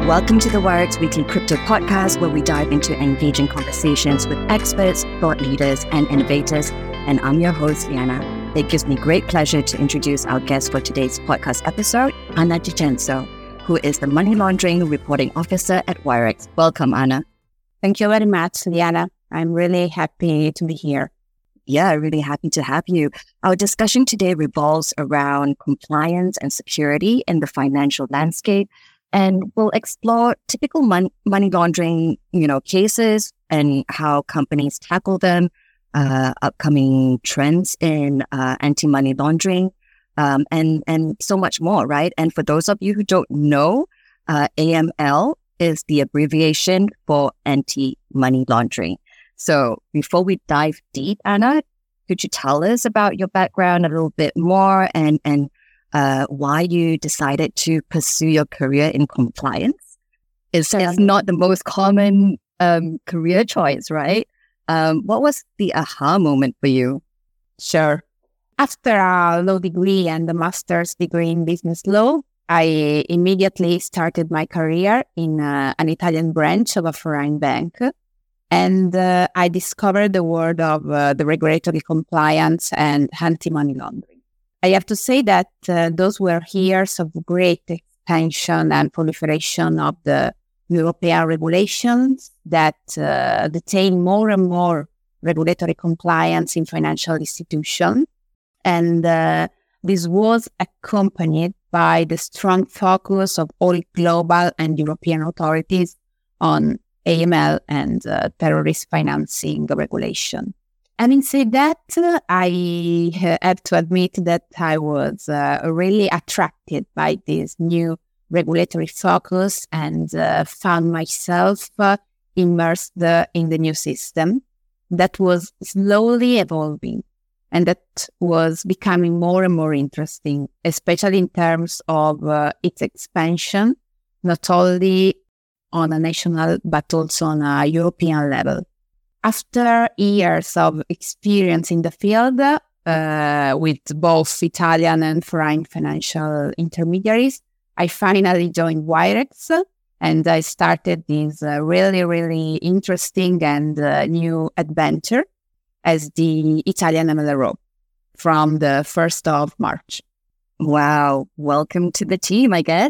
Welcome to the Wirex Weekly Crypto Podcast, where we dive into engaging conversations with experts, thought leaders, and innovators. And I'm your host, Liana. It gives me great pleasure to introduce our guest for today's podcast episode, Anna DiCenso, who is the Money Laundering Reporting Officer at Wirex. Welcome, Anna. Thank you very much, Liana. I'm really happy to be here. Yeah, really happy to have you. Our discussion today revolves around compliance and security in the financial landscape. And we'll explore typical money laundering, cases and how companies tackle them, upcoming trends in anti-money laundering, and so much more, right? And for those of you who don't know, AML is the abbreviation for anti-money laundering. So before we dive deep, Anna, could you tell us about your background a little bit more and why you decided to pursue your career in compliance? It's not the most common career choice, right? What was the aha moment for you? Sure. After a law degree and a master's degree in business law, I immediately started my career in an Italian branch of a foreign bank. And I discovered the world of the regulatory compliance and anti-money laundering. I have to say that those were years of great expansion and proliferation of the European regulations that detail more and more regulatory compliance in financial institutions. And this was accompanied by the strong focus of all global and European authorities on AML and terrorist financing regulation. Having said that, I have to admit that I was really attracted by this new regulatory focus and found myself immersed in the new system that was slowly evolving and that was becoming more and more interesting, especially in terms of its expansion, not only on a national but also on a European level. After years of experience in the field with both Italian and foreign financial intermediaries, I finally joined Wirex and I started this really, really interesting and new adventure as the Italian MLRO from the 1st of March. Wow. Welcome to the team, I guess.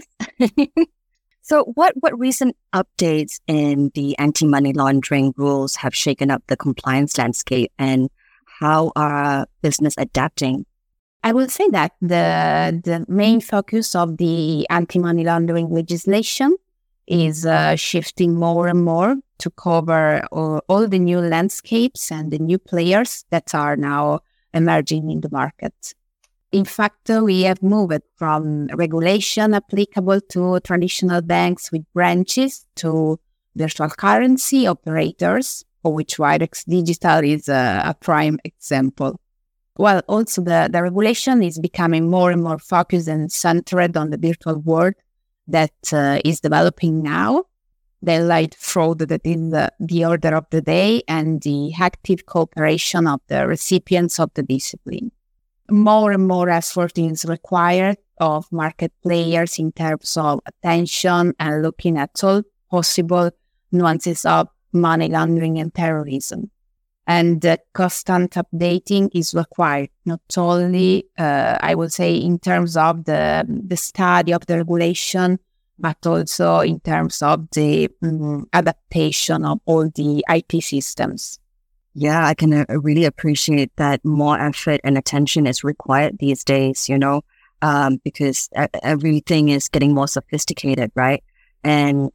So what recent updates in the anti-money laundering rules have shaken up the compliance landscape, and how are business adapting? I will say that the main focus of the anti-money laundering legislation is shifting more and more to cover all the new landscapes and the new players that are now emerging in the market. In fact, we have moved from regulation applicable to traditional banks with branches to virtual currency operators, for which Wirex Digital is a prime example. While also the regulation is becoming more and more focused and centered on the virtual world that is developing now, the light fraud that is the order of the day and the active cooperation of the recipients of the discipline. More and more effort is required of market players in terms of attention and looking at all possible nuances of money laundering and terrorism. And constant updating is required, not only, I would say, in terms of the study of the regulation, but also in terms of the adaptation of all the IT systems. Yeah, I can really appreciate that more effort and attention is required these days, because everything is getting more sophisticated, right? And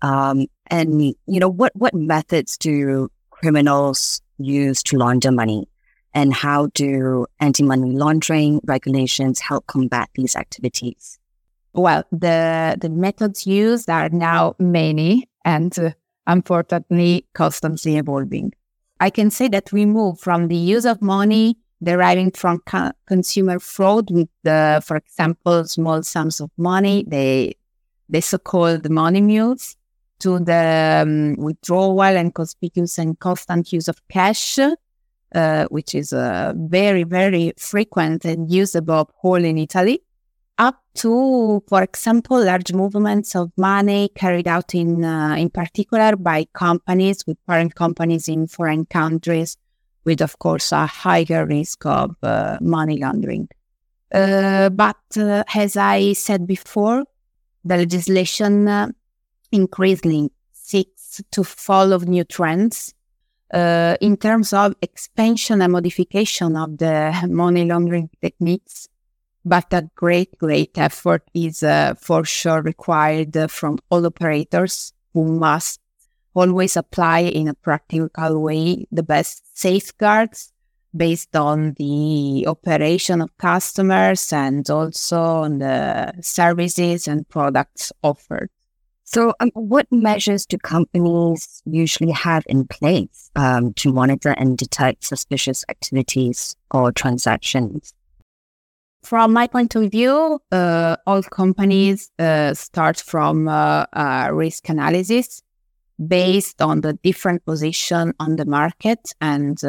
what methods do criminals use to launder money? And how do anti-money laundering regulations help combat these activities? Well, the methods used are now many and unfortunately constantly evolving. I can say that we move from the use of money deriving from consumer fraud with, for example, small sums of money, the so-called money mules, to the withdrawal and conspicuous and constant use of cash, which is very, very frequent and used above all in Italy, up to, for example, large movements of money carried out in particular by companies with parent companies in foreign countries, with, of course, a higher risk of money laundering. But as I said before, the legislation increasingly seeks to follow new trends in terms of expansion and modification of the money laundering techniques. But a great effort is for sure required from all operators, who must always apply in a practical way the best safeguards based on the operation of customers and also on the services and products offered. So what measures do companies usually have in place to monitor and detect suspicious activities or transactions? From my point of view, all companies start from a risk analysis based on the different position on the market and,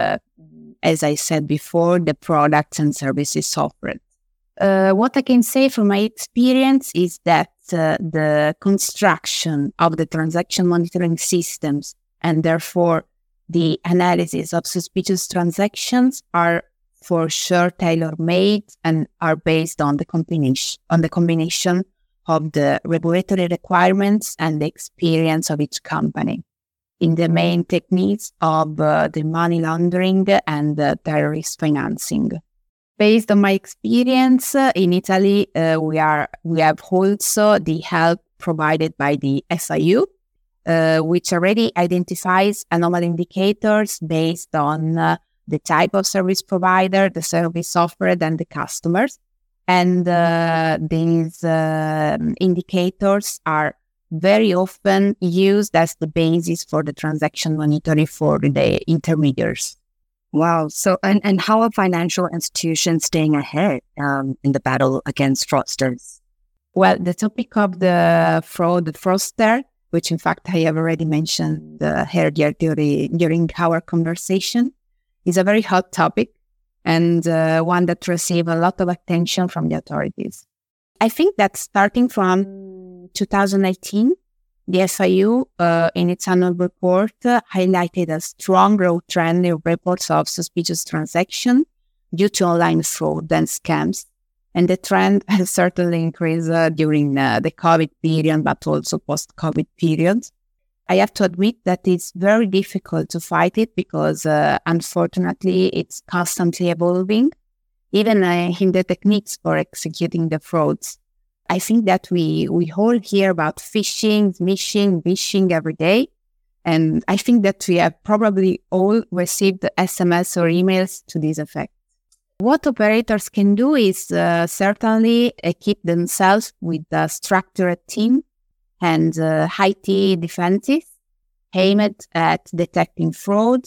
as I said before, the products and services offered. What I can say from my experience is that the construction of the transaction monitoring systems and therefore the analysis of suspicious transactions are for sure tailor-made and are based on the combination of the regulatory requirements and the experience of each company in the main techniques of the money laundering and terrorist financing. Based on my experience in Italy, we have also the help provided by the SIU, which already identifies anomaly indicators based on the type of service provider, the service offered, and the customers. And these indicators are very often used as the basis for the transaction monitoring for the intermediaries. Wow. So, and how are financial institutions staying ahead in the battle against fraudsters? Well, the topic of the fraudster, which in fact I have already mentioned earlier during our conversation, is a very hot topic and one that receives a lot of attention from the authorities. I think that starting from 2018, the SIU, in its annual report, highlighted a strong growth trend in reports of suspicious transactions due to online fraud and scams. And the trend has certainly increased during the COVID period, but also post-COVID period. I have to admit that it's very difficult to fight it because, unfortunately, it's constantly evolving, even in the techniques for executing the frauds. I think that we all hear about phishing, smishing, vishing every day. And I think that we have probably all received SMS or emails to this effect. What operators can do is certainly equip themselves with a structured team and IT defenses aimed at detecting fraud,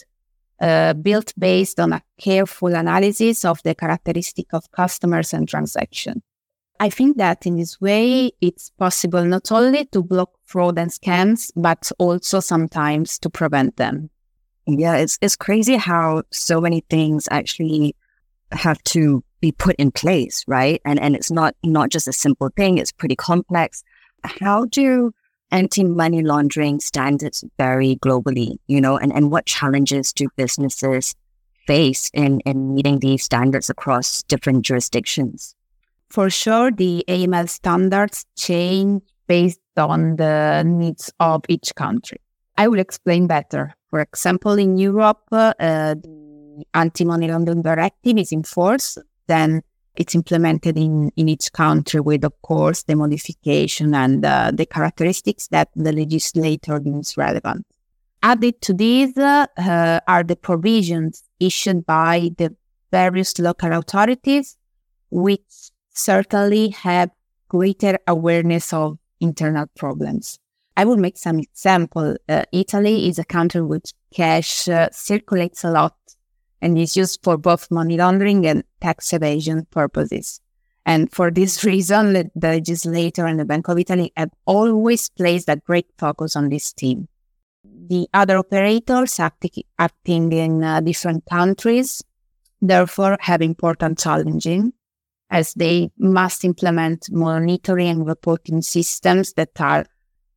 built based on a careful analysis of the characteristic of customers and transactions. I think that in this way, it's possible not only to block fraud and scams, but also sometimes to prevent them. Yeah, it's crazy how so many things actually have to be put in place, right? And it's not just a simple thing, it's pretty complex. How do anti-money laundering standards vary globally, and what challenges do businesses face in meeting these standards across different jurisdictions? For sure, the AML standards change based on the needs of each country. I will explain better. For example, in Europe, the anti-money laundering directive is in force. Then it's implemented in each country with, of course, the modification and the characteristics that the legislator deems relevant. Added to these are the provisions issued by the various local authorities, which certainly have greater awareness of internal problems. I will make some example. Italy is a country which cash circulates a lot and is used for both money laundering and tax evasion purposes. And for this reason, the legislator and the Bank of Italy have always placed a great focus on this theme. The other operators acting in different countries, therefore, have important challenges. as they must implement monitoring and reporting systems that are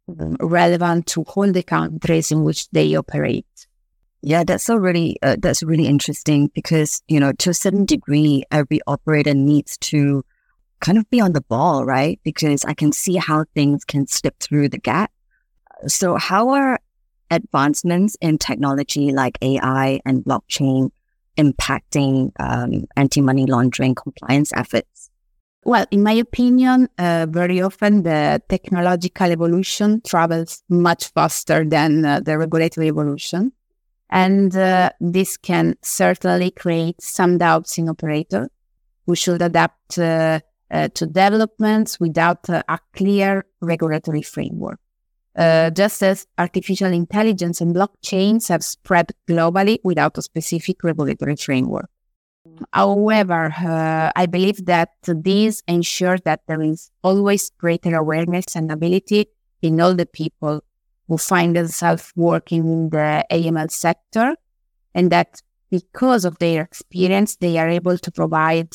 relevant to all the countries in which they operate. Yeah, that's really interesting because, to a certain degree, every operator needs to kind of be on the ball, right? Because I can see how things can slip through the gap. So how are advancements in technology like AI and blockchain impacting anti-money laundering compliance efforts? Well, in my opinion, very often the technological evolution travels much faster than the regulatory evolution. And this can certainly create some doubts in operators who should adapt to developments without a clear regulatory framework. Just as artificial intelligence and blockchains have spread globally without a specific regulatory framework. However, I believe that this ensures that there is always greater awareness and ability in all the people who find themselves working in the AML sector, and that because of their experience, they are able to provide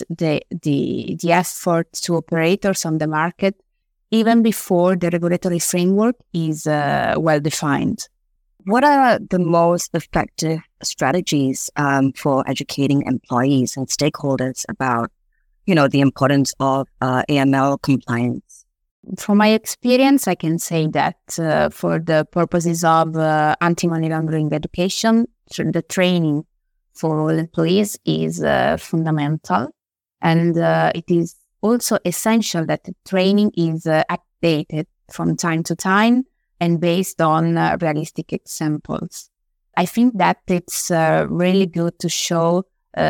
the effort to operators on the market even before the regulatory framework is well defined. What are the most effective strategies for educating employees and stakeholders about, the importance of AML compliance? From my experience, I can say that for the purposes of anti-money laundering education, the training for all employees is fundamental. And it is also essential that the training is updated from time to time and based on realistic examples. I think that it's really good to show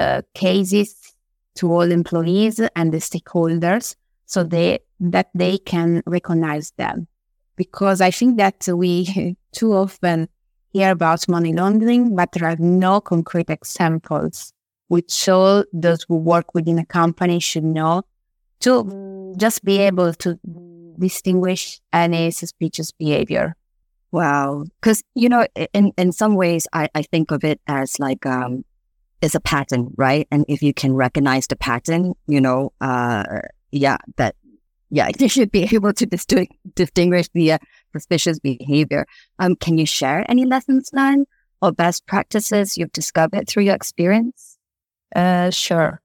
cases to all employees and the stakeholders so that they can recognize them. Because I think that we too often hear about money laundering, but there are no concrete examples, which all those who work within a company should know to just be able to distinguish any suspicious behavior. Wow. Because, in some ways, I think of it as like, it's a pattern, right? And if you can recognize the pattern, you should be able to distinguish the suspicious behavior. Can you share any lessons learned or best practices you've discovered through your experience? Sure.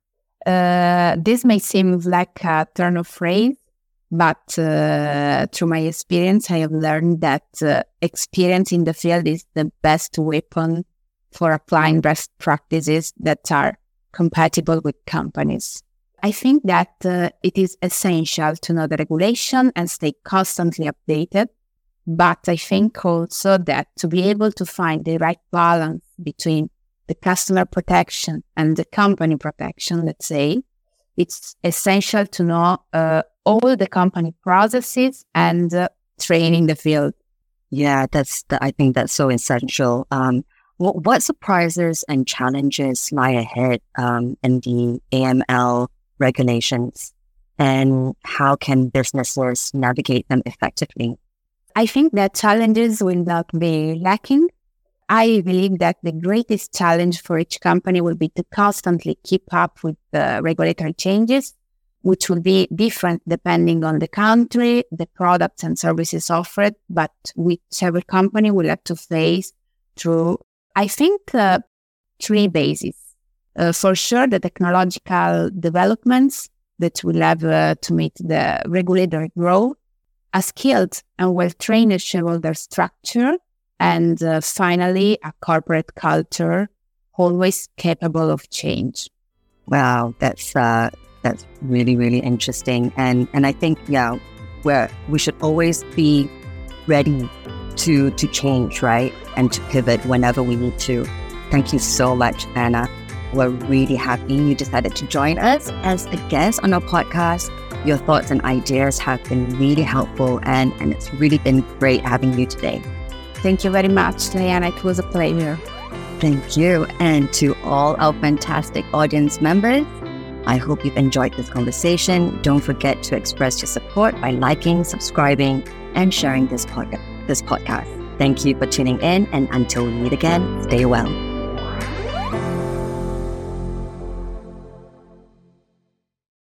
This may seem like a turn of phrase, but through my experience, I have learned that experience in the field is the best weapon for applying best practices that are compatible with companies. I think that it is essential to know the regulation and stay constantly updated, but I think also that to be able to find the right balance between the customer protection and the company protection, let's say, it's essential to know all the company processes and train in the field. Yeah, I think that's so essential. What surprises and challenges lie ahead in the AML regulations, and how can businesses navigate them effectively? I think that challenges will not be lacking. I believe that the greatest challenge for each company will be to constantly keep up with the regulatory changes, which will be different depending on the country, the products and services offered, but whichever company will have to face through, I think, three bases. For sure, the technological developments that will have to meet the regulatory growth, a skilled and well-trained shareholder structure, and finally, a corporate culture always capable of change. Wow, that's really, really interesting. And I think, where we should always be ready to change, right? And to pivot whenever we need to. Thank you so much, Anna. We're really happy you decided to join us as a guest on our podcast. Your thoughts and ideas have been really helpful, and it's really been great having you today. Thank you very much, Diana. It was a pleasure. Thank you. And to all our fantastic audience members, I hope you've enjoyed this conversation. Don't forget to express your support by liking, subscribing, and sharing this podcast. Thank you for tuning in, and until we meet again, stay well.